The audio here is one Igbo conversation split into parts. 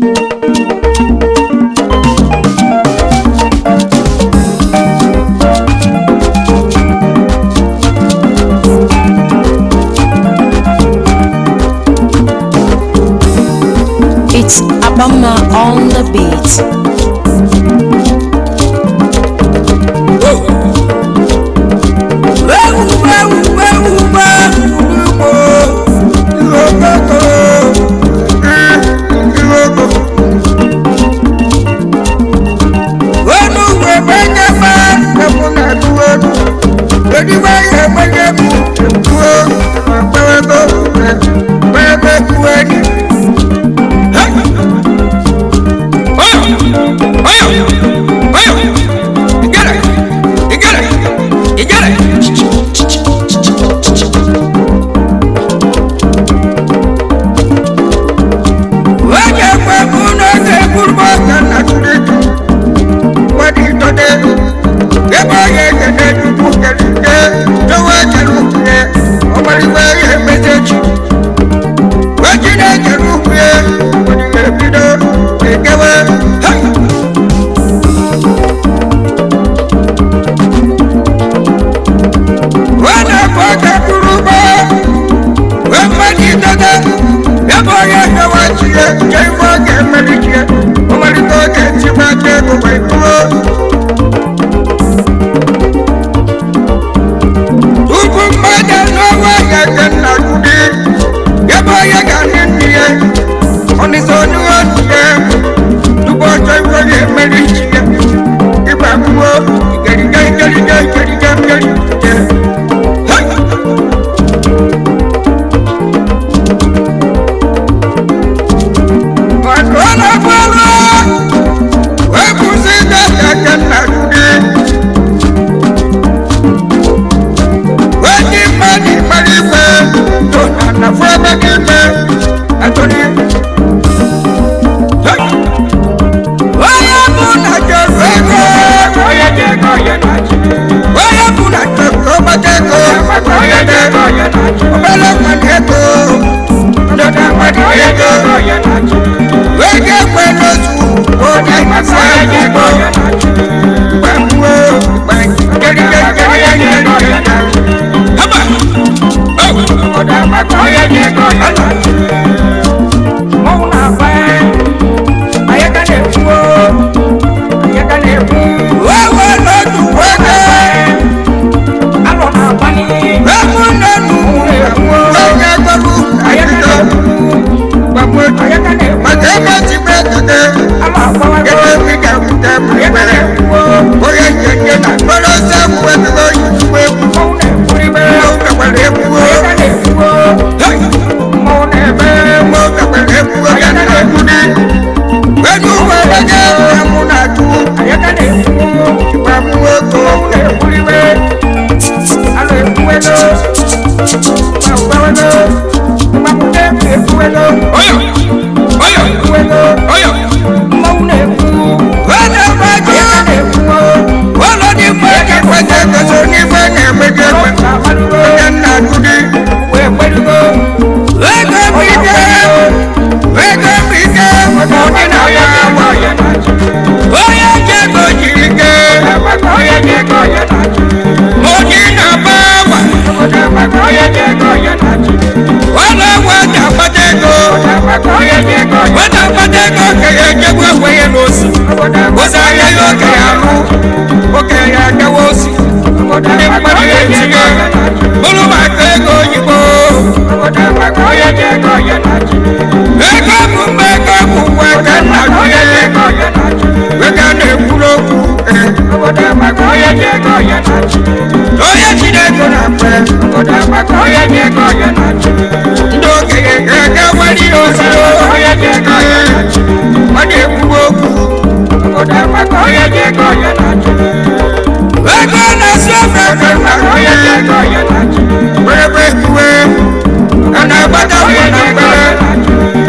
It's Abama on the beat. Where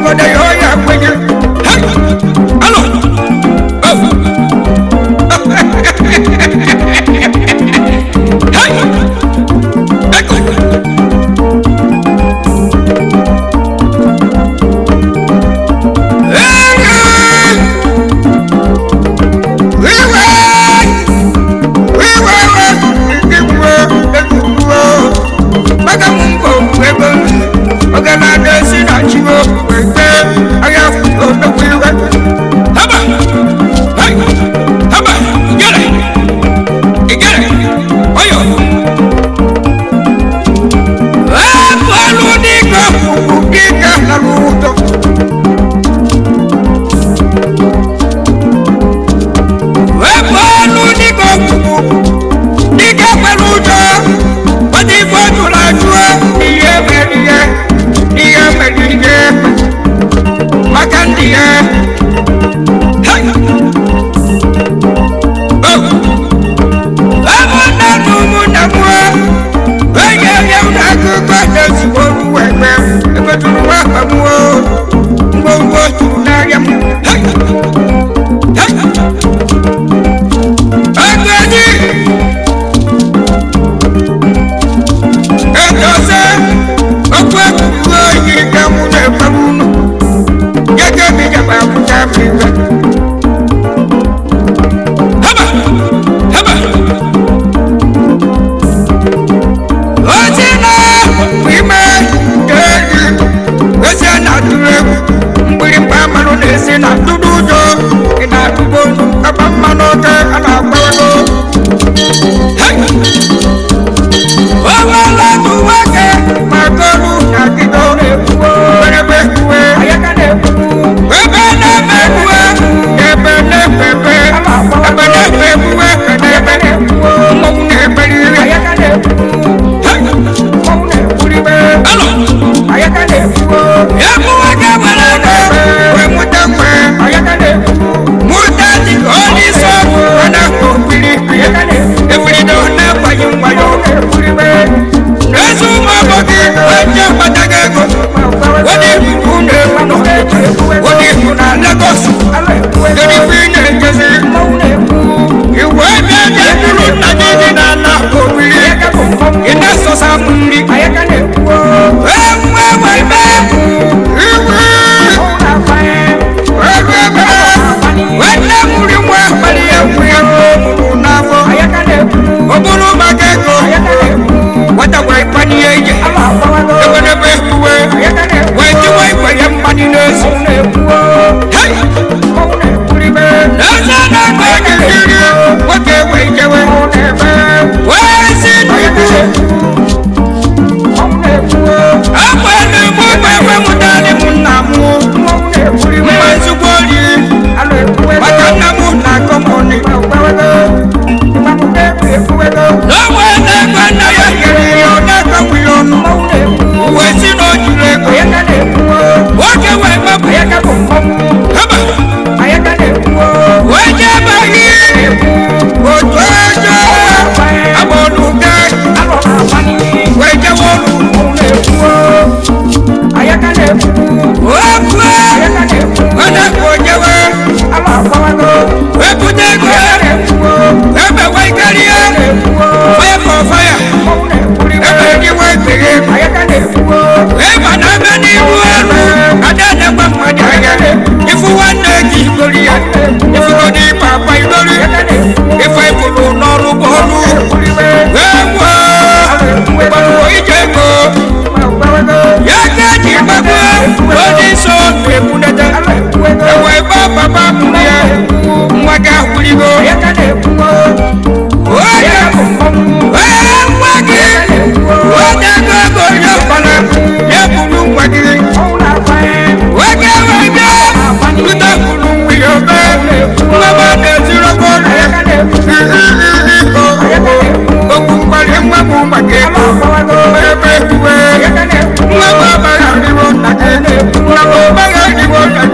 Nwa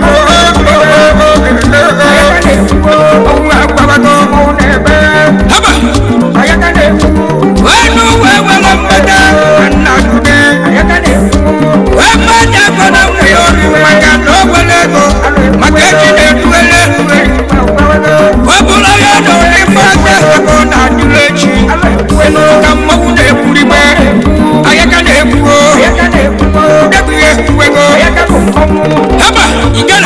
haba igala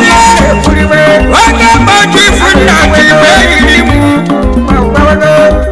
Haba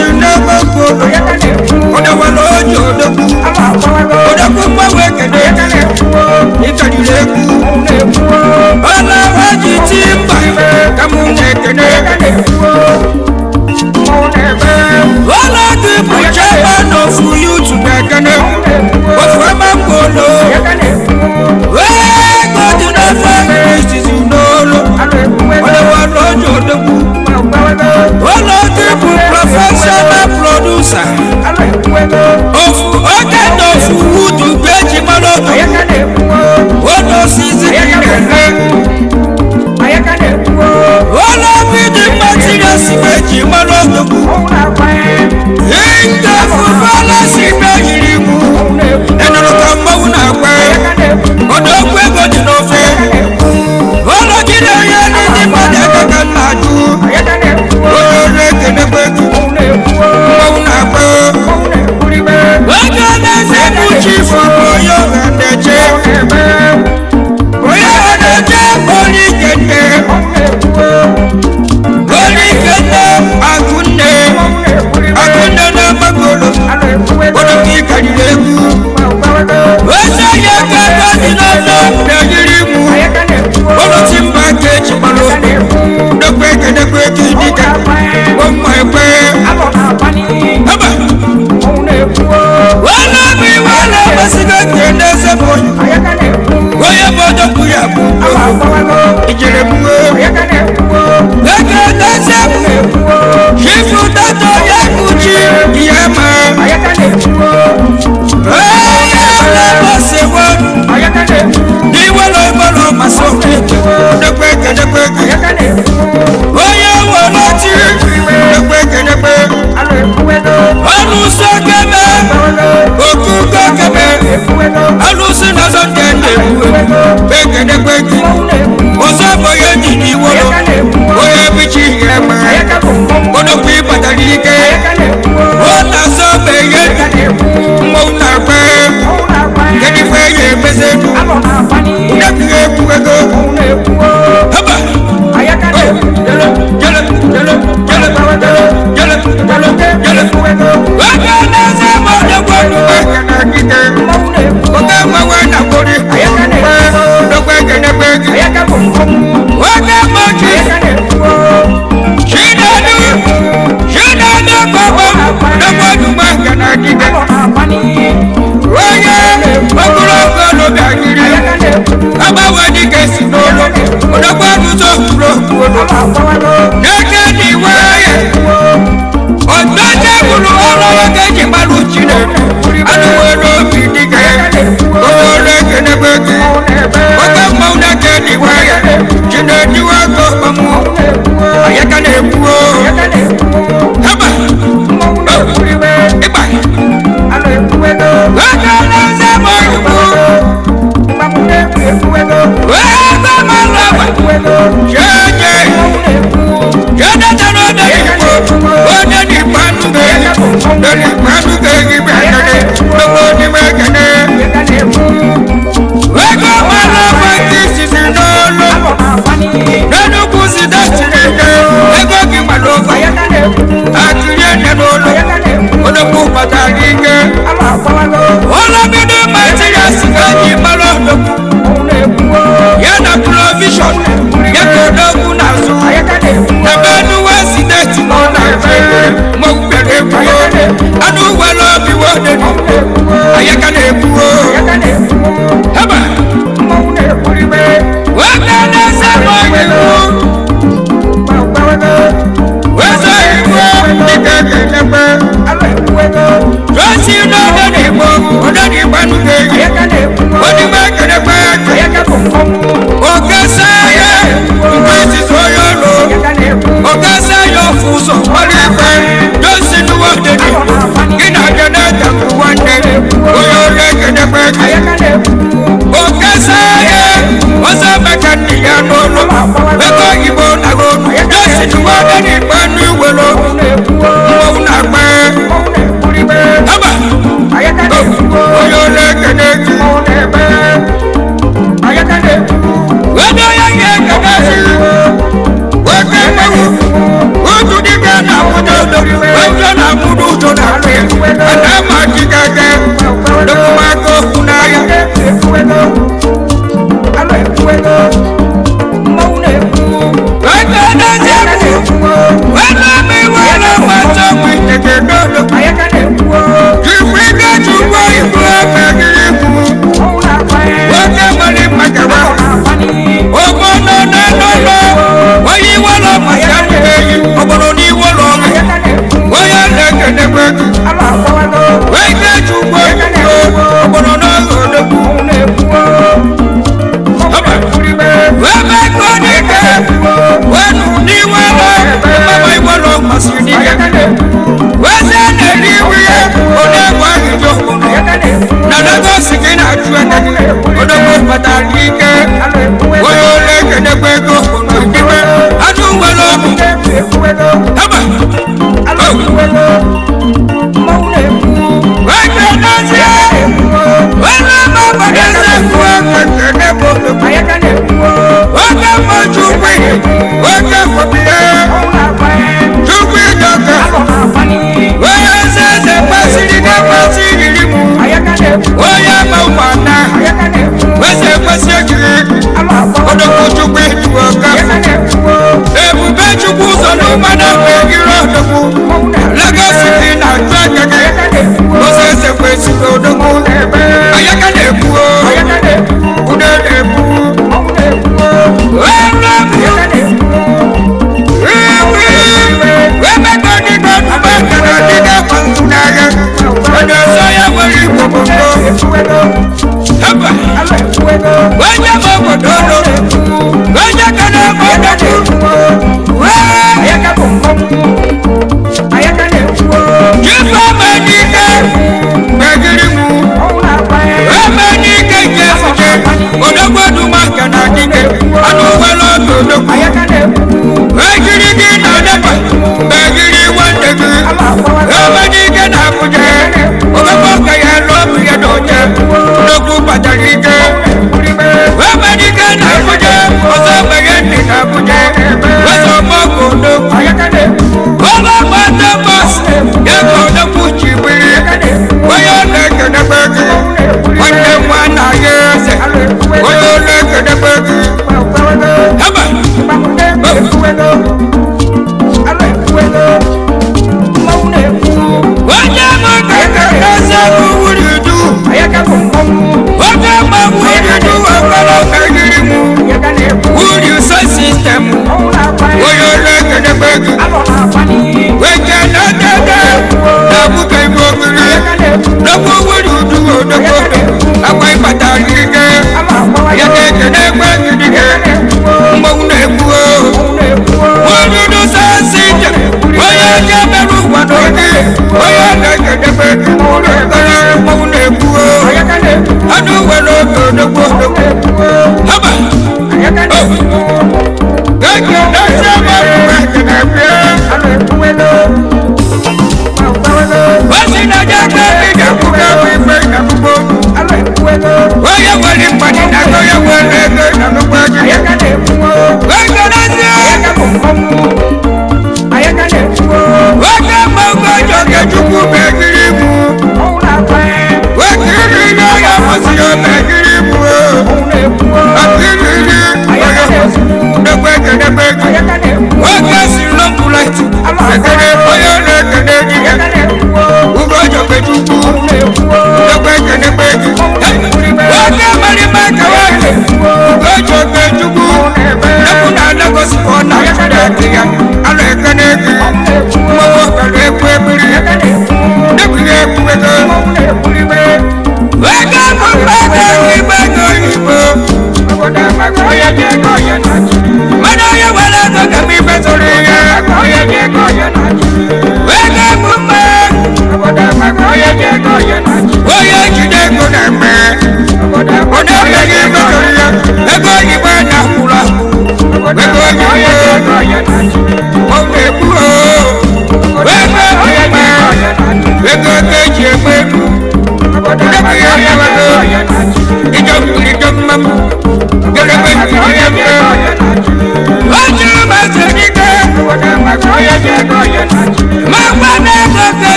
si n'ebe okporo ọdọwara oji odogwu odogwu mgbanwe kede ịkarịrị egwu ọlawa ji ti mba ka mụ na-ekene ọla gị bụ chairman of youth na-ekene ofu ebe mgbolo wee godi n'afọ izizi n'olu ọdọwara oji odogwu ọla gị bụ professional producer ofu oge na ofu wudu bụ eji mara odo ọla osisi gị na-eme ọla bidi materials bụ eji mara odogwu ndị fụbala si mejiri ibu enụrụ ka mmanwụ na-agba odogwu ego dị n'ofe ọla gị na-enye ndị mmadụ aka ka nna ajụ onye na-ekenekwa ego mmanwụ na-agba oge na-eze bụ chifu onye ọha na-eche onye ọha na-eche olikene Akunne na magolo odogwu ịkarịrị egwu ose ya ga-aga dị n'ọzọ na-eyiri iwu oluti mba ka eji mara odogwu ekenekwa ego dịka ụmụ ekwe haba wala bụ iwe na-amasịgo nke n'eze bụ onye bụ odogwu ya bụ ijere gbuo ego n'eze chifu tato ya kuchi ya ma na-amasịwo n'iwe n'ọgbọrọ masị dekwe ekenekwe onye were ti dekwe ekenekwe alụsị okeme okuko keme alụsị n'ọzọ nke na-egwu ekenekwe ọzọ bụ onye ji n'iwolo onye bichi ihe ma odogwu ịbatara ike ọ na-azọ bụ ihe mmanwụ na-agba kedikwa ya emeze ndekụghị egwu ego haba oge na-eze ma odogwu ọdụgba oge mmanwe na gbori odogwu ekenekwe oge mmachi Chinedu baba n'egbe ọdụgba nke na-agide onye ogologo n'obi agiri agbanwe dịka esi n'ụlọ odogwu ọdụzọ kwuru n'eke dị nwayọ ọdọje gburu ọrụ oge eji gbalụ Chinedu anụwe n'obi dịka onye ekenebe gị oge mmanwụ na-eke dị nwayọ Chinedu ego ọmụ ayaka na-ekwu haba ịgba oge na-eze ma igbo ebe mara agba jeje jedetara ode igbo onye n'igbo anụ ga-ehi bekene ebe onime ekene ego mara agba nke isizi n'olu Enugu si destiny ego gị gbara ofe akịrị enye n'ụlọ odogwu kpatara ike ọlọbido materials ga-eji mara odogwu ya na provision ya ka odogwu na-azụ na Benue steeti nọ na-efe mọgbere egwu anụ nwere obi ego wege chukwu obodo n'oge odogwu webe ego n'ike wenu n'iwe mama iwelo masiri n'ike weze na-eri iwu ya odogwu ahịjọ obodo na Lagos gị na-achụ eke odogwu batara ike onye ole ekenekwa ego obodo iwe anụ nwere ọmụ haba wege n'ezie wele mabadeze kwuo ekene bodo wege mọ chukwu wege fobie chukwu idoka weze eze kwesịrị ga kwesịrị irimu onye ma ụmụana weze kwesị ejiri odogwu chukwu iduoka ebube chukwu ụzọ n'ụmụana megiri odogwu Lagos dị na achụ ekeke ụzọ eze kwesịrị odogwu ayaka na-ekwuo ude na-ekwu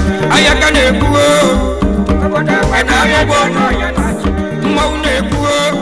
ayaka na-ebuo